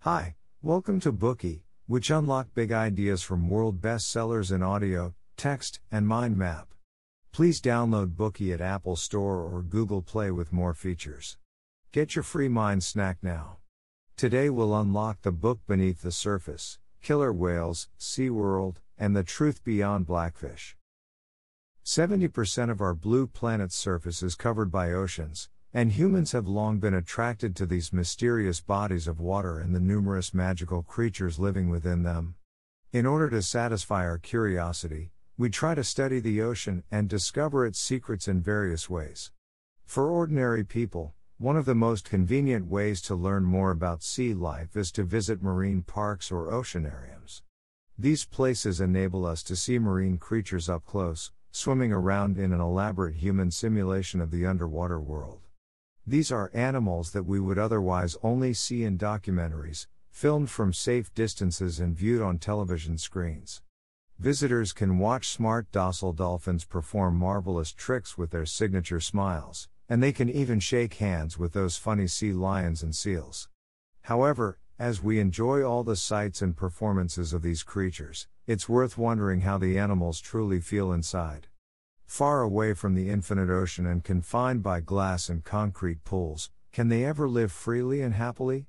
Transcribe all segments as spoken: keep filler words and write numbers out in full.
Hi, welcome to Bookey, which unlock big ideas from world bestsellers in audio, text, and mind map. Please download Bookey at Apple Store or Google Play with more features. Get your free mind snack now. Today we'll unlock the book Beneath the Surface, Killer Whales, SeaWorld, and the Truth Beyond Blackfish. seventy percent of our blue planet's surface is covered by oceans, and humans have long been attracted to these mysterious bodies of water and the numerous magical creatures living within them. In order to satisfy our curiosity, we try to study the ocean and discover its secrets in various ways. For ordinary people, one of the most convenient ways to learn more about sea life is to visit marine parks or oceanariums. These places enable us to see marine creatures up close, swimming around in an elaborate human simulation of the underwater world. These are animals that we would otherwise only see in documentaries, filmed from safe distances and viewed on television screens. Visitors can watch smart docile dolphins perform marvelous tricks with their signature smiles, and they can even shake hands with those funny sea lions and seals. However, as we enjoy all the sights and performances of these creatures, it's worth wondering how the animals truly feel inside. Far away from the infinite ocean and confined by glass and concrete pools, can they ever live freely and happily?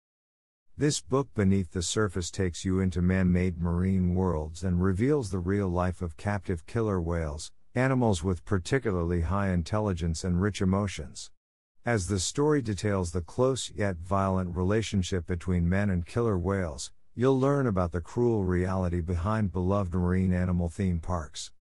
This book Beneath the Surface takes you into man-made marine worlds and reveals the real life of captive killer whales, animals with particularly high intelligence and rich emotions. As the story details the close yet violent relationship between men and killer whales, you'll learn about the cruel reality behind beloved marine animal theme parks.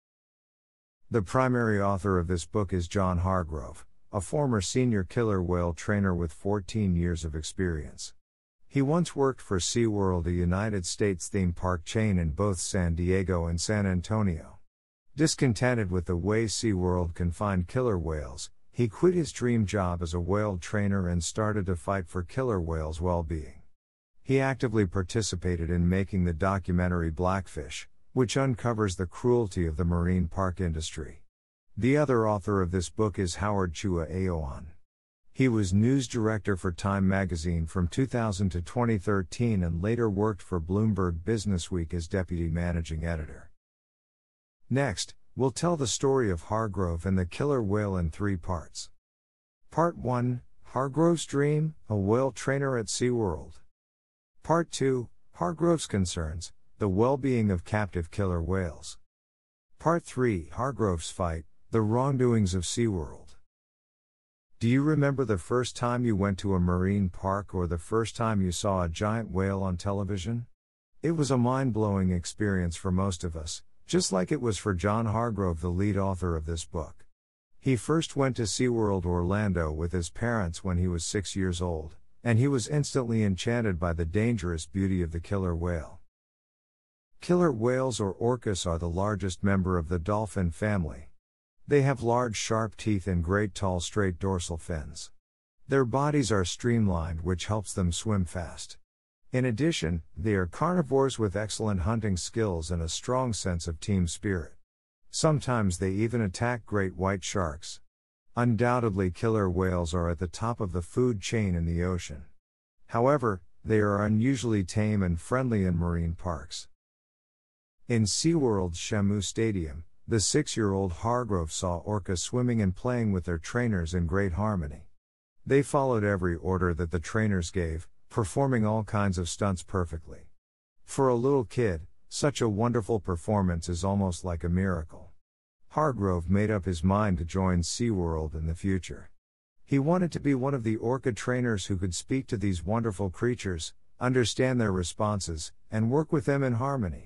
The primary author of this book is John Hargrove, a former senior killer whale trainer with fourteen years of experience. He once worked for SeaWorld, a United States theme park chain in both San Diego and San Antonio. Discontented with the way SeaWorld confined killer whales, he quit his dream job as a whale trainer and started to fight for killer whales' well-being. He actively participated in making the documentary Blackfish, which uncovers the cruelty of the marine park industry. The other author of this book is Howard Chua Aoun. He was news director for Time magazine from two thousand to twenty thirteen and later worked for Bloomberg Businessweek as deputy managing editor. Next, we'll tell the story of Hargrove and the killer whale in three parts. Part one, Hargrove's Dream, a whale trainer at SeaWorld. Part two, Hargrove's Concerns, the well-being of captive killer whales. Part three, Hargrove's Fight, the wrongdoings of SeaWorld. Do you remember the first time you went to a marine park or the first time you saw a giant whale on television? It was a mind-blowing experience for most of us, just like it was for John Hargrove, the lead author of this book. He first went to SeaWorld Orlando with his parents when he was six years old, and he was instantly enchanted by the dangerous beauty of the killer whale. Killer whales or orcas are the largest member of the dolphin family. They have large sharp teeth and great tall straight dorsal fins. Their bodies are streamlined, which helps them swim fast. In addition, they are carnivores with excellent hunting skills and a strong sense of team spirit. Sometimes they even attack great white sharks. Undoubtedly, killer whales are at the top of the food chain in the ocean. However, they are unusually tame and friendly in marine parks. In SeaWorld's Shamu Stadium, the six-year-old Hargrove saw orcas swimming and playing with their trainers in great harmony. They followed every order that the trainers gave, performing all kinds of stunts perfectly. For a little kid, such a wonderful performance is almost like a miracle. Hargrove made up his mind to join SeaWorld in the future. He wanted to be one of the orca trainers who could speak to these wonderful creatures, understand their responses, and work with them in harmony.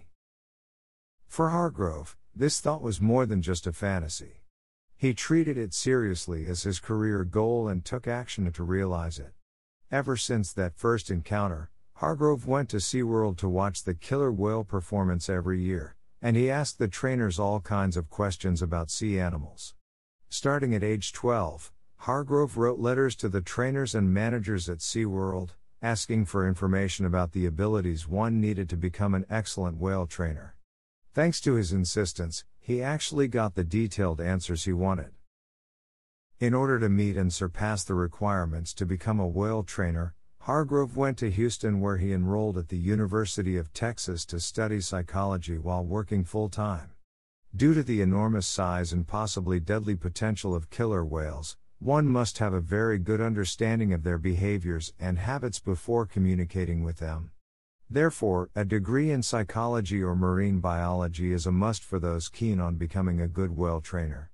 For Hargrove, this thought was more than just a fantasy. He treated it seriously as his career goal and took action to realize it. Ever since that first encounter, Hargrove went to SeaWorld to watch the killer whale performance every year, and he asked the trainers all kinds of questions about sea animals. Starting at age twelve, Hargrove wrote letters to the trainers and managers at SeaWorld, asking for information about the abilities one needed to become an excellent whale trainer. Thanks to his insistence, he actually got the detailed answers he wanted. In order to meet and surpass the requirements to become a whale trainer, Hargrove went to Houston, where he enrolled at the University of Texas to study psychology while working full-time. Due to the enormous size and possibly deadly potential of killer whales, one must have a very good understanding of their behaviors and habits before communicating with them. Therefore, a degree in psychology or marine biology is a must for those keen on becoming a good whale trainer.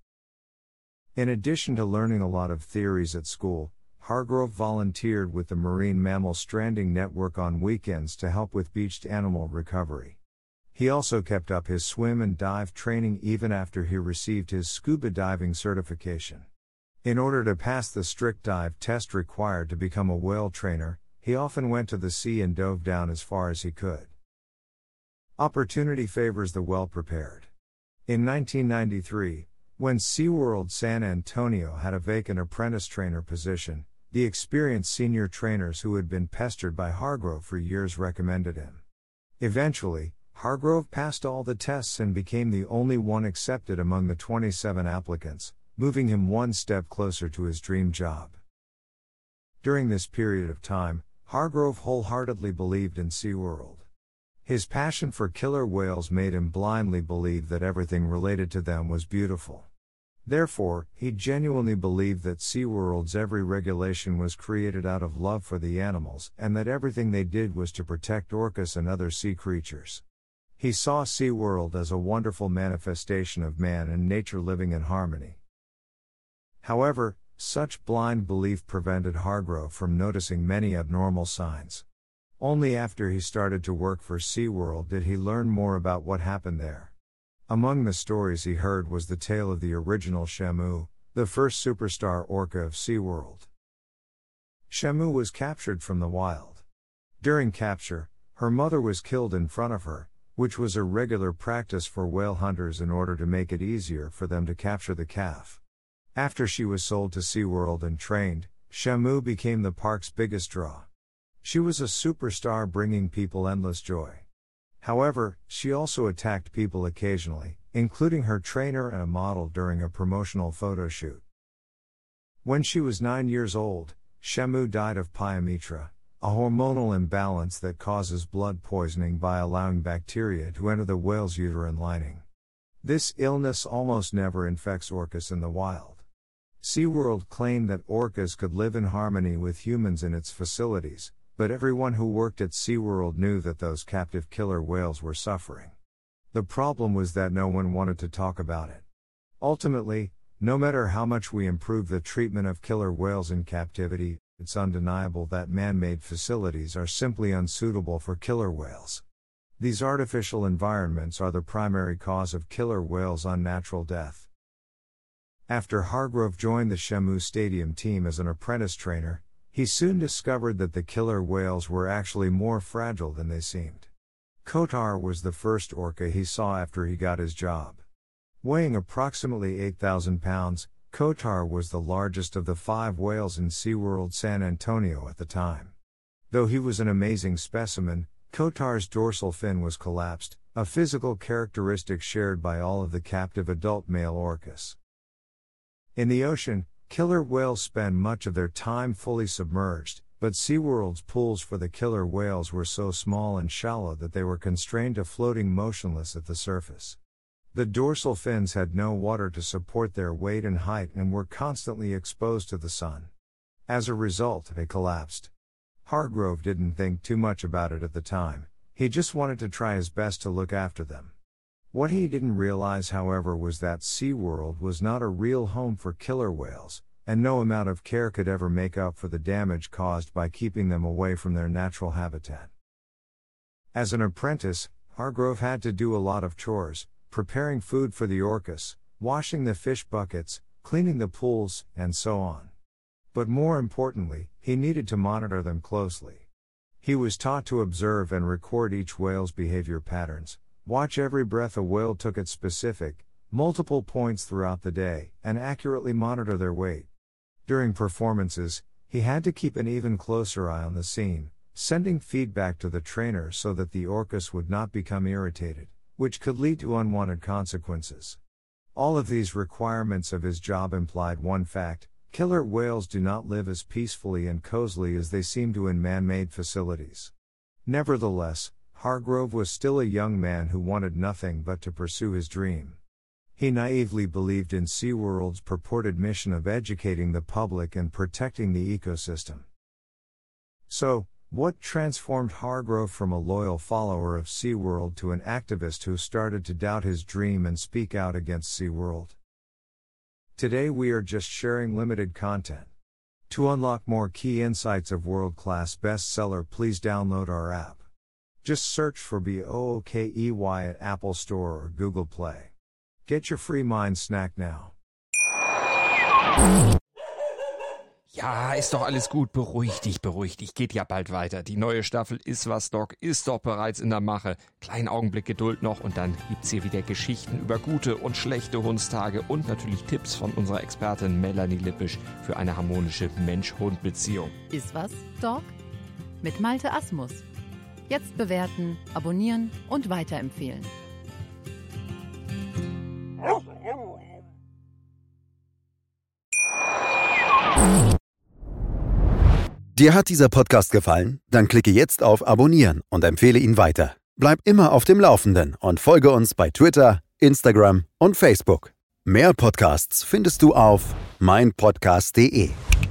In addition to learning a lot of theories at school, Hargrove volunteered with the Marine Mammal Stranding Network on weekends to help with beached animal recovery. He also kept up his swim and dive training even after he received his scuba diving certification. In order to pass the strict dive test required to become a whale trainer, he often went to the sea and dove down as far as he could. Opportunity favors the well-prepared. In nineteen ninety-three, when SeaWorld San Antonio had a vacant apprentice trainer position, the experienced senior trainers who had been pestered by Hargrove for years recommended him. Eventually, Hargrove passed all the tests and became the only one accepted among the twenty-seven applicants, moving him one step closer to his dream job. During this period of time, Hargrove wholeheartedly believed in SeaWorld. His passion for killer whales made him blindly believe that everything related to them was beautiful. Therefore, he genuinely believed that SeaWorld's every regulation was created out of love for the animals and that everything they did was to protect orcas and other sea creatures. He saw SeaWorld as a wonderful manifestation of man and nature living in harmony. However, such blind belief prevented Hargrove from noticing many abnormal signs. Only after he started to work for SeaWorld did he learn more about what happened there. Among the stories he heard was the tale of the original Shamu, the first superstar orca of SeaWorld. Shamu was captured from the wild. During capture, her mother was killed in front of her, which was a regular practice for whale hunters in order to make it easier for them to capture the calf. After she was sold to SeaWorld and trained, Shamu became the park's biggest draw. She was a superstar, bringing people endless joy. However, she also attacked people occasionally, including her trainer and a model during a promotional photo shoot. When she was nine years old, Shamu died of pyometra, a hormonal imbalance that causes blood poisoning by allowing bacteria to enter the whale's uterine lining. This illness almost never infects orcas in the wild. SeaWorld claimed that orcas could live in harmony with humans in its facilities, but everyone who worked at SeaWorld knew that those captive killer whales were suffering. The problem was that no one wanted to talk about it. Ultimately, no matter how much we improve the treatment of killer whales in captivity, it's undeniable that man-made facilities are simply unsuitable for killer whales. These artificial environments are the primary cause of killer whales' unnatural death. After Hargrove joined the Shamu Stadium team as an apprentice trainer, he soon discovered that the killer whales were actually more fragile than they seemed. Kotar was the first orca he saw after he got his job. Weighing approximately eight thousand pounds, Kotar was the largest of the five whales in SeaWorld San Antonio at the time. Though he was an amazing specimen, Kotar's dorsal fin was collapsed, a physical characteristic shared by all of the captive adult male orcas. In the ocean, killer whales spend much of their time fully submerged, but SeaWorld's pools for the killer whales were so small and shallow that they were constrained to floating motionless at the surface. The dorsal fins had no water to support their weight and height and were constantly exposed to the sun. As a result, they collapsed. Hargrove didn't think too much about it at the time, he just wanted to try his best to look after them. What he didn't realize, however, was that SeaWorld was not a real home for killer whales, and no amount of care could ever make up for the damage caused by keeping them away from their natural habitat. As an apprentice, Hargrove had to do a lot of chores, preparing food for the orcas, washing the fish buckets, cleaning the pools, and so on. But more importantly, he needed to monitor them closely. He was taught to observe and record each whale's behavior patterns, watch every breath a whale took at specific, multiple points throughout the day, and accurately monitor their weight. During performances, he had to keep an even closer eye on the scene, sending feedback to the trainer so that the orcas would not become irritated, which could lead to unwanted consequences. All of these requirements of his job implied one fact: Killer whales do not live as peacefully and cozily as they seem to in man-made facilities. Nevertheless, Hargrove was still a young man who wanted nothing but to pursue his dream. He naively believed in SeaWorld's purported mission of educating the public and protecting the ecosystem. So, what transformed Hargrove from a loyal follower of SeaWorld to an activist who started to doubt his dream and speak out against SeaWorld? Today we are just sharing limited content. To unlock more key insights of world-class bestseller, please download our app. Just search for Bookey at Apple Store or Google Play. Get your free mind snack now. Ja, ist doch alles gut, beruhig dich, beruhig dich, geht ja bald weiter. Die neue Staffel Ist was, Doc, ist doch bereits in der Mache. Kleinen Augenblick Geduld noch und dann gibt's hier wieder Geschichten über gute und schlechte Hundstage und natürlich Tipps von unserer Expertin Melanie Lippisch für eine harmonische Mensch-Hund-Beziehung. Ist was, Doc? Mit Malte Asmus. Jetzt bewerten, abonnieren und weiterempfehlen. Dir hat dieser Podcast gefallen? Dann klicke jetzt auf Abonnieren und empfehle ihn weiter. Bleib immer auf dem Laufenden und folge uns bei Twitter, Instagram und Facebook. Mehr Podcasts findest du auf meinpodcast punkt de.